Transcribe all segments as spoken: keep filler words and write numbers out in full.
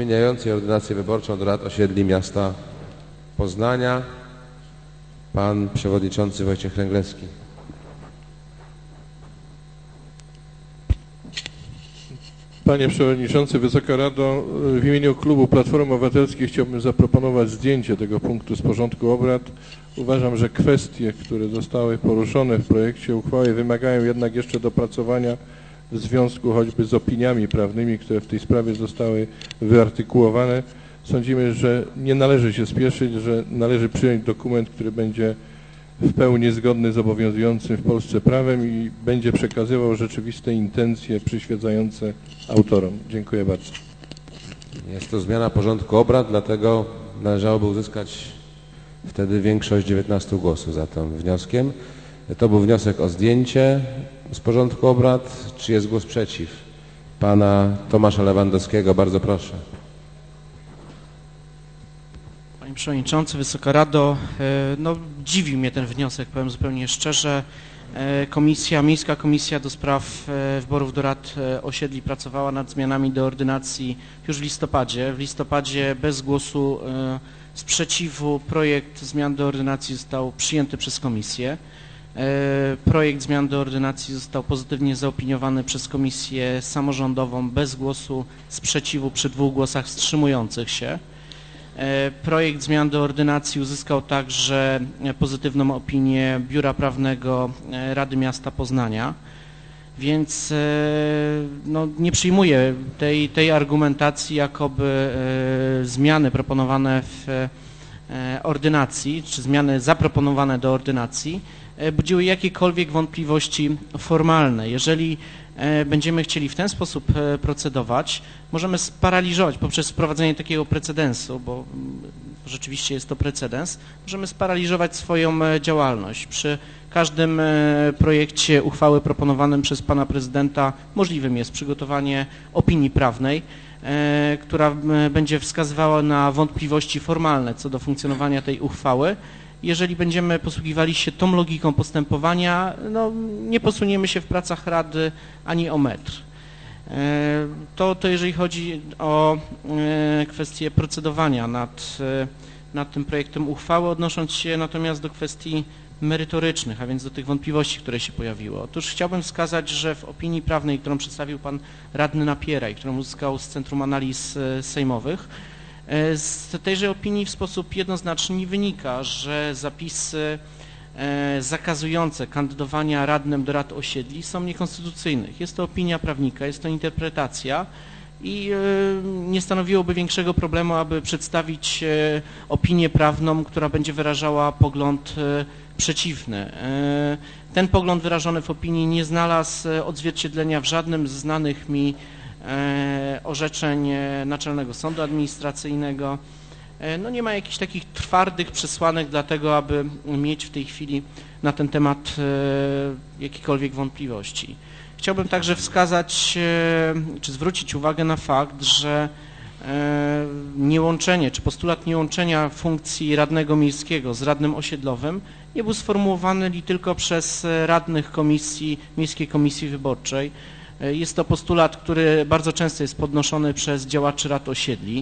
zmieniającej ordynację wyborczą do rad osiedli miasta Poznania. Pan przewodniczący Wojciech Ręglewski. Panie Przewodniczący, Wysoka Rado, w imieniu Klubu Platformy Obywatelskiej chciałbym zaproponować zdjęcie tego punktu z porządku obrad. Uważam, że kwestie, które zostały poruszone w projekcie uchwały, wymagają jednak jeszcze dopracowania w związku choćby z opiniami prawnymi, które w tej sprawie zostały wyartykułowane. Sądzimy, że nie należy się spieszyć, że należy przyjąć dokument, który będzie w pełni zgodny z obowiązującym w Polsce prawem i będzie przekazywał rzeczywiste intencje przyświecające autorom. Dziękuję bardzo. Jest to zmiana porządku obrad, dlatego należałoby uzyskać wtedy większość dziewiętnastu głosów za tym wnioskiem. To był wniosek o zdjęcie z porządku obrad. Czy jest głos przeciw? Pana Tomasza Lewandowskiego, bardzo proszę. Panie Przewodniczący, Wysoka Rado, no dziwi mnie ten wniosek, powiem zupełnie szczerze. Komisja, Miejska Komisja do Spraw Wyborów do Rad Osiedli pracowała nad zmianami do ordynacji już w listopadzie. W listopadzie bez głosu sprzeciwu projekt zmian do ordynacji został przyjęty przez Komisję. Projekt zmian do ordynacji został pozytywnie zaopiniowany przez Komisję Samorządową bez głosu sprzeciwu przy dwóch głosach wstrzymujących się. Projekt zmian do ordynacji uzyskał także pozytywną opinię Biura Prawnego Rady Miasta Poznania, więc no, nie przyjmuję tej, tej argumentacji, jakoby zmiany proponowane w ordynacji, czy zmiany zaproponowane do ordynacji budziły jakiekolwiek wątpliwości formalne. Jeżeli będziemy chcieli w ten sposób procedować, możemy sparaliżować poprzez wprowadzenie takiego precedensu, bo rzeczywiście jest to precedens, możemy sparaliżować swoją działalność. Przy każdym projekcie uchwały proponowanym przez pana prezydenta możliwym jest przygotowanie opinii prawnej, która będzie wskazywała na wątpliwości formalne co do funkcjonowania tej uchwały. Jeżeli będziemy posługiwali się tą logiką postępowania, no, nie posuniemy się w pracach Rady ani o metr. To, to jeżeli chodzi o kwestię procedowania nad, nad tym projektem uchwały, odnosząc się natomiast do kwestii merytorycznych, a więc do tych wątpliwości, które się pojawiły. Otóż chciałbym wskazać, że w opinii prawnej, którą przedstawił pan radny Napieraj, którą uzyskał z Centrum Analiz Sejmowych, z tejże opinii w sposób jednoznaczny nie wynika, że zapisy zakazujące kandydowania radnym do rad osiedli są niekonstytucyjne. Jest to opinia prawnika, jest to interpretacja i nie stanowiłoby większego problemu, aby przedstawić opinię prawną, która będzie wyrażała pogląd przeciwny. Ten pogląd wyrażony w opinii nie znalazł odzwierciedlenia w żadnym z znanych mi orzeczeń Naczelnego Sądu Administracyjnego. No nie ma jakichś takich twardych przesłanek dla tego, aby mieć w tej chwili na ten temat jakiekolwiek wątpliwości. Chciałbym także wskazać, czy zwrócić uwagę na fakt, że niełączenie, czy postulat niełączenia funkcji radnego miejskiego z radnym osiedlowym nie był sformułowany li tylko przez radnych komisji, Miejskiej Komisji Wyborczej. Jest to postulat, który bardzo często jest podnoszony przez działaczy rad osiedli.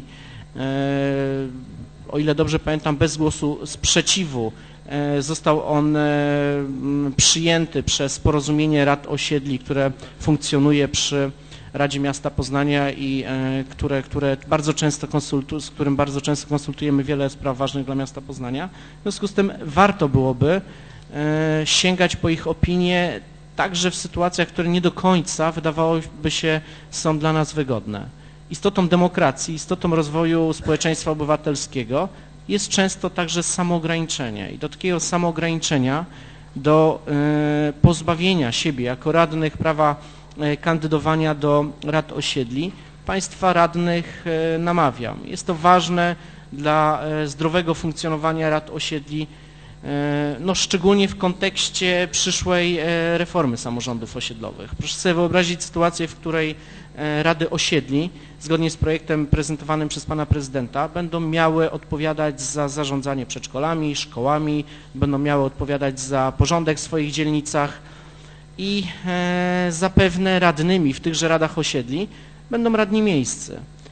O ile dobrze pamiętam, bez głosu sprzeciwu został on przyjęty przez porozumienie rad osiedli, które funkcjonuje przy Radzie Miasta Poznania i które, które bardzo często konsultu, z którym bardzo często konsultujemy wiele spraw ważnych dla miasta Poznania. W związku z tym warto byłoby sięgać po ich opinię także w sytuacjach, które nie do końca wydawałoby się są dla nas wygodne. Istotą demokracji, istotą rozwoju społeczeństwa obywatelskiego jest często także samoograniczenie i do takiego samoograniczenia, do y, pozbawienia siebie jako radnych prawa y, kandydowania do rad osiedli państwa radnych y, namawiam. Jest to ważne dla y, zdrowego funkcjonowania rad osiedli, no szczególnie w kontekście przyszłej reformy samorządów osiedlowych. Proszę sobie wyobrazić sytuację, w której rady osiedli, zgodnie z projektem prezentowanym przez pana prezydenta, będą miały odpowiadać za zarządzanie przedszkolami, szkołami, będą miały odpowiadać za porządek w swoich dzielnicach i zapewne radnymi w tychże radach osiedli będą radni miejscy.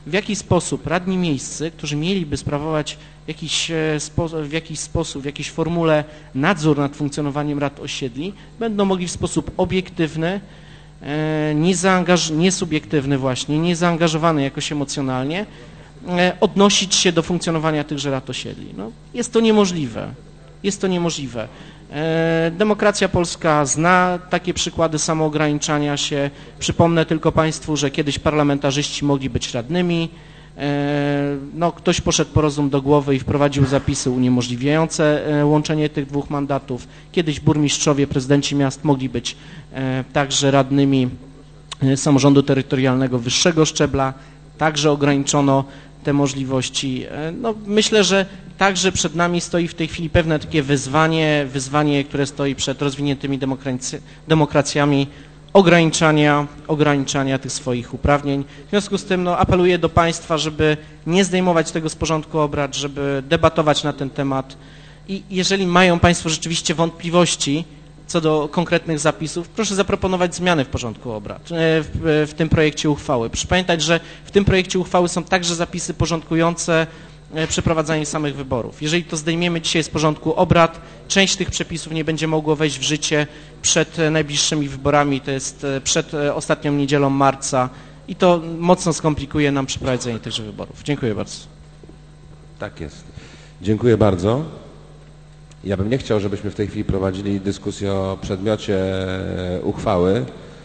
w jaki sposób radni miejscy, którzy mieliby sprawować jakiś w jakiś sposób, w jakiejś formule nadzór nad funkcjonowaniem rad osiedli, będą mogli w sposób obiektywny, niezaangaż- niesubiektywny właśnie, niezaangażowany jakoś emocjonalnie, odnosić się do funkcjonowania tychże rad osiedli. No, jest to niemożliwe. Jest to niemożliwe. Demokracja polska zna takie przykłady samoograniczania się. Przypomnę tylko Państwu, że kiedyś parlamentarzyści mogli być radnymi. No, ktoś poszedł po rozum do głowy i wprowadził zapisy uniemożliwiające łączenie tych dwóch mandatów. Kiedyś burmistrzowie, prezydenci miast mogli być także radnymi samorządu terytorialnego wyższego szczebla. Także ograniczono te możliwości. No, myślę, że także przed nami stoi w tej chwili pewne takie wyzwanie, wyzwanie, które stoi przed rozwiniętymi demokracji, demokracjami, ograniczania, ograniczania tych swoich uprawnień. W związku z tym no, apeluję do Państwa, żeby nie zdejmować tego z porządku obrad, żeby debatować na ten temat i jeżeli mają Państwo rzeczywiście wątpliwości co do konkretnych zapisów, proszę zaproponować zmiany w porządku obrad, w, w tym projekcie uchwały. Proszę pamiętać, że w tym projekcie uchwały są także zapisy porządkujące przeprowadzanie samych wyborów. Jeżeli to zdejmiemy dzisiaj z porządku obrad, część tych przepisów nie będzie mogło wejść w życie przed najbliższymi wyborami, to jest przed ostatnią niedzielą marca i to mocno skomplikuje nam przeprowadzenie tychże wyborów. Dziękuję bardzo. Tak jest. Dziękuję bardzo. Ja bym nie chciał, żebyśmy w tej chwili prowadzili dyskusję o przedmiocie uchwały.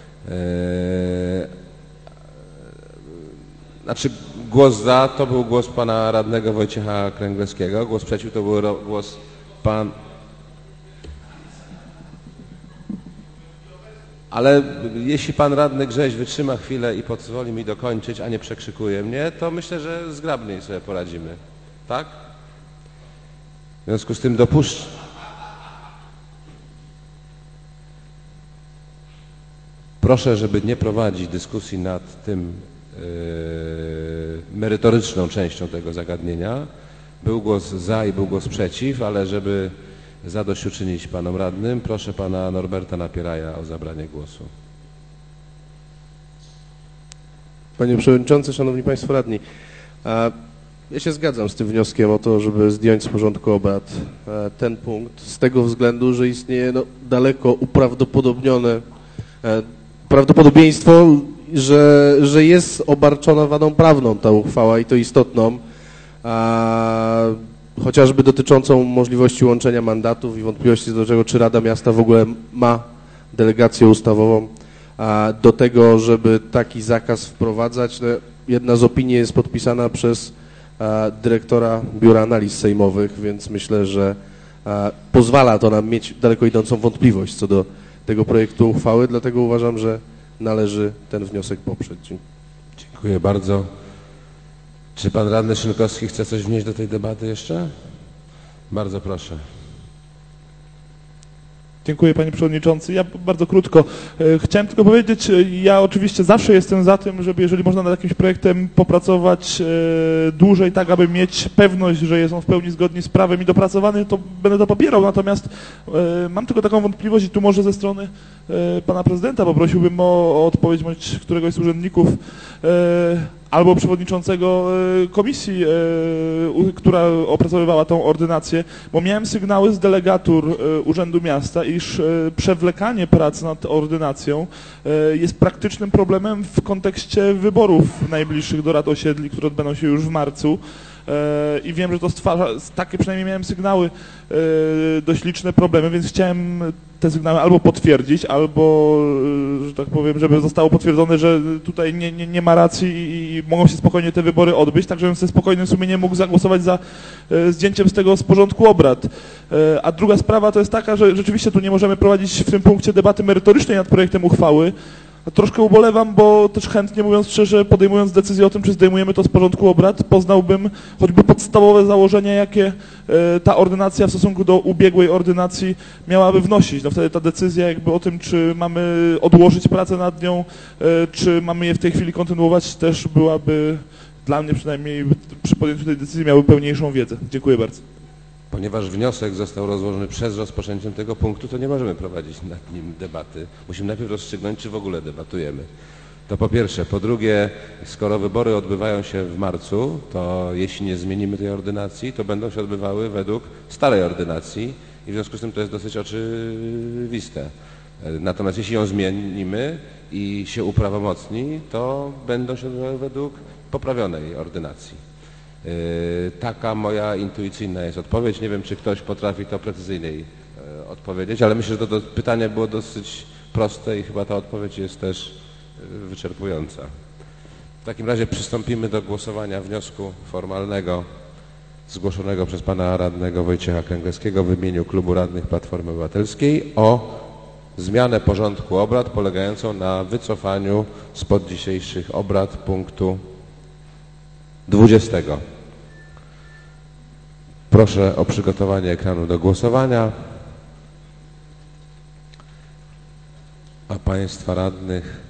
Znaczy głos za to był głos pana radnego Wojciecha Kręglewskiego, głos przeciw to był głos pan... Ale jeśli pan radny Grześ wytrzyma chwilę i pozwoli mi dokończyć, a nie przekrzykuje mnie, to myślę, że zgrabniej sobie poradzimy. Tak? W związku z tym dopuszczę. Proszę, żeby nie prowadzić dyskusji nad tym yy, merytoryczną częścią tego zagadnienia. Był głos za i był głos przeciw, ale żeby zadośćuczynić panom radnym, proszę pana Norberta Napieraja o zabranie głosu. Panie Przewodniczący, Szanowni Państwo Radni, ja się zgadzam z tym wnioskiem o to, żeby zdjąć z porządku obrad ten punkt, z tego względu, że istnieje no, daleko uprawdopodobnione prawdopodobieństwo, że, że jest obarczona wadą prawną ta uchwała i to istotną, a, chociażby dotyczącą możliwości łączenia mandatów i wątpliwości do tego, czy Rada Miasta w ogóle ma delegację ustawową a, do tego, żeby taki zakaz wprowadzać. No, jedna z opinii jest podpisana przez a, dyrektora Biura Analiz Sejmowych, więc myślę, że a, pozwala to nam mieć daleko idącą wątpliwość co do tego projektu uchwały, dlatego uważam, że należy ten wniosek poprzeć. Dziękuję bardzo. Czy pan radny Szynkowski chce coś wnieść do tej debaty jeszcze? Bardzo proszę. Dziękuję Panie Przewodniczący. Ja bardzo krótko. Chciałem tylko powiedzieć, ja oczywiście zawsze jestem za tym, żeby jeżeli można nad jakimś projektem popracować dłużej, tak aby mieć pewność, że jest on w pełni zgodny z prawem i dopracowany, to będę to popierał. Natomiast mam tylko taką wątpliwość i tu może ze strony Pana Prezydenta poprosiłbym o, o odpowiedź bądź któregoś z urzędników albo przewodniczącego komisji, która opracowywała tą ordynację, bo miałem sygnały z delegatur Urzędu Miasta, iż przewlekanie prac nad ordynacją jest praktycznym problemem w kontekście wyborów najbliższych do rad osiedli, które odbędą się już w marcu. I wiem, że to stwarza, takie przynajmniej miałem sygnały, dość liczne problemy, więc chciałem te sygnały albo potwierdzić, albo, że tak powiem, żeby zostało potwierdzone, że tutaj nie, nie, nie ma racji i, i mogą się spokojnie te wybory odbyć, tak żebym ze spokojnym sumieniem mógł zagłosować za zdjęciem z tego z porządku obrad. A druga sprawa to jest taka, że rzeczywiście tu nie możemy prowadzić w tym punkcie debaty merytorycznej nad projektem uchwały. Troszkę ubolewam, bo też chętnie, mówiąc szczerze, podejmując decyzję o tym, czy zdejmujemy to z porządku obrad, poznałbym choćby podstawowe założenia, jakie ta ordynacja w stosunku do ubiegłej ordynacji miałaby wnosić. No wtedy ta decyzja jakby o tym, czy mamy odłożyć pracę nad nią, czy mamy je w tej chwili kontynuować, też byłaby, dla mnie przynajmniej przy podjęciu tej decyzji, miały pełniejszą wiedzę. Dziękuję bardzo. Ponieważ wniosek został rozłożony przed rozpoczęciem tego punktu, to nie możemy prowadzić nad nim debaty. Musimy najpierw rozstrzygnąć, czy w ogóle debatujemy. To po pierwsze. Po drugie, skoro wybory odbywają się w marcu, to jeśli nie zmienimy tej ordynacji, to będą się odbywały według starej ordynacji i w związku z tym to jest dosyć oczywiste. Natomiast jeśli ją zmienimy i się uprawomocni, to będą się odbywały według poprawionej ordynacji. Yy, taka moja intuicyjna jest odpowiedź. Nie wiem, czy ktoś potrafi to precyzyjniej yy, odpowiedzieć, ale myślę, że to, to pytanie było dosyć proste i chyba ta odpowiedź jest też yy, wyczerpująca. W takim razie przystąpimy do głosowania wniosku formalnego zgłoszonego przez pana radnego Wojciecha Kęgleskiego w imieniu Klubu Radnych Platformy Obywatelskiej o zmianę porządku obrad polegającą na wycofaniu spod dzisiejszych obrad punktu dwudziestego. Proszę o przygotowanie ekranu do głosowania, a państwa radnych